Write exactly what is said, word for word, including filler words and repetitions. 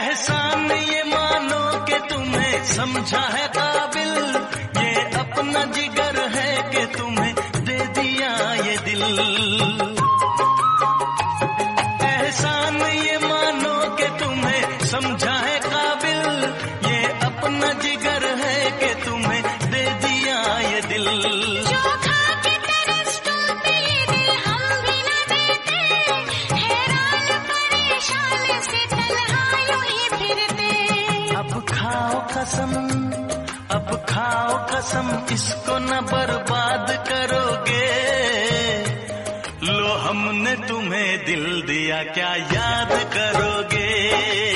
एहसान ये मानो कि तुम्हें समझा है काबिल, ये अपना जिगर है कि तुम्हें दे दिया ये दिल। एहसान ये मानो कि तुम्हें समझा है काबिल, ये अपना जिगर है कि तुम्हें दे दिया ये दिल। जो खा के तरसते ये दिल हम भी न देते, हैरान परेशान से तन्हा यूं ही फिरते। अब खाओ कसम, अब खाओ कसम, इसको न बर्बाद करोगे। लो हमने तुम्हें दिल दिया, क्या याद करोगे।